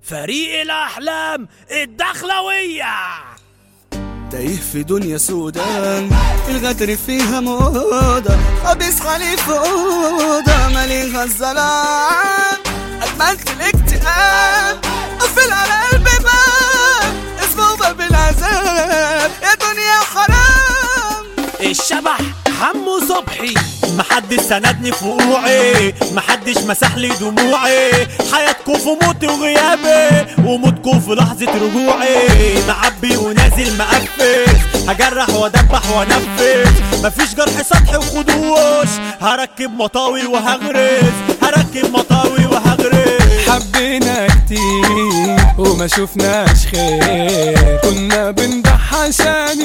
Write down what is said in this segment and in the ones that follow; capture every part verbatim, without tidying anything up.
فريق الأحلام الدخلوية. تايه في دنيا سودان الغدر فيها موضة، خبيث حليف أوضة ماليها الظلام، أدمنت الاكتئاب قفل على قلبي باب اسمه باب العذاب يا دنيا حرام. الشبح حمو صبحي. محدش سندني في وقوعي، محدش مسحلي دموعي، حياتكم في موتي وغيابي وموتكم في لحظة رجوعي. معبي ونازل مقفز، هجرح وادبح وانفذ، مفيش جرح سطحي وخدوش، هركب مطاوي وهغرز، هركب مطاوي وهغرز. حبينا كتير وما شفناش خير، كنا بنضح عشان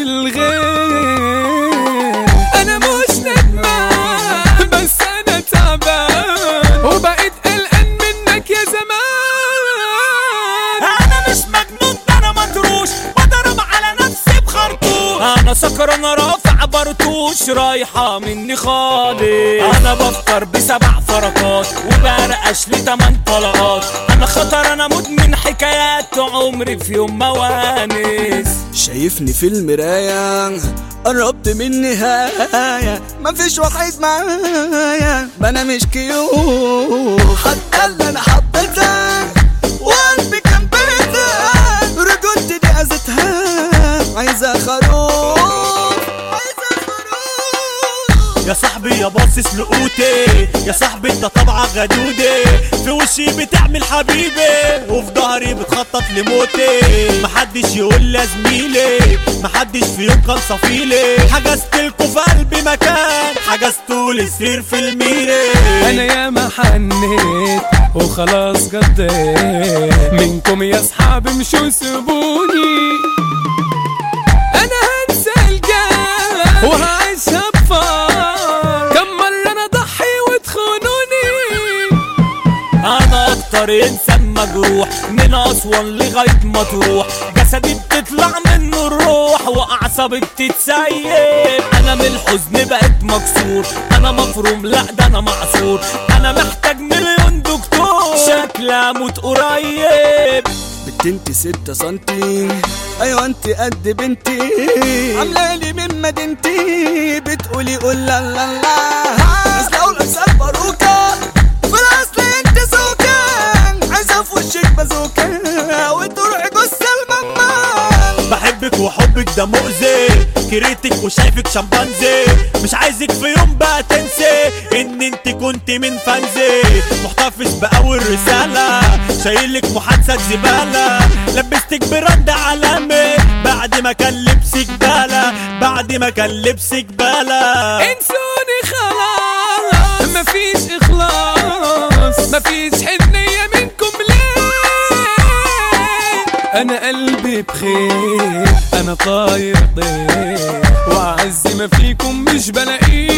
الغير. انا مش ندمان بس انا تعبان، وبقيت قلقان منك يا زمان. انا مش مجنون ده انا مطروش، بضرب على نفسي بخرطوش، انا سكران رافع برطوش، رايحة مني خالص. انا بفطر بسبع فرقات وبرقش لي تمن طلقات، انا خطر انا مدمن حكايات عمري في يوم موانس. شايفني في المراية قربت من النهاية، مفيش واحد معايا ما انا مش كيوت، حتى اللي انا حبيتها وقلبي كان بيتها، رجولتي دي اذتها عايزة خروف عايزة خروف. يا صاحبي يا باصص لقوتي، يا صاحبي انت طبعا غدودي، في وشي بتعمل حبيبي وفي ظهري بتخطط لموتي. محدش يقول لي زميلي، محدش في يوم كان صفيلي، حجزتلكوا في قلبي مكان، حجزتولي سرير في الميري. انا ياما حنيت وخلاص قضيت منكم يا اصحابي، مشوا سيبوني. انا هنسى الجاه وهعيشها بفار، كم مرة انا ضحي وتخونوني. انا اكتر انسان مجروح من اسوان لغاية مطروح، جسدي بتطلع منه الروح واعصابي بتتسيب. انا من الحزن بقيت مكسور، انا مفروم لا ده انا معصور، انا محتاج مليون دكتور، شكلي اموت قريب. بنت انت ستة سنتي، ايوه انت قد بنتي، عاملالي من مدينتي، بتقولي قول لا لا لا، بس لو لابسة باروكة في الاصل انت زوكة، عايزة في وشك بازوكة وتروحي جثة الماما. بحبك وحبك ده مؤذي، كرهتك وشايفك شمبانزي، مش عايزك في يوم بقى تنسي ان انت كنت من فانزي. محتفظ بأول رسالة، شايلك محادثة زبالة، لبستك براند عالمي بعد ما كان لبسك بالة، بعد ما كان لبسك بالة. انسوني خلاص مفيش اخلاص، مفيش حنية منكم ليه. انا قلبي بخير، انا طاير طير، وعز ما فيكم مش بلاقيه.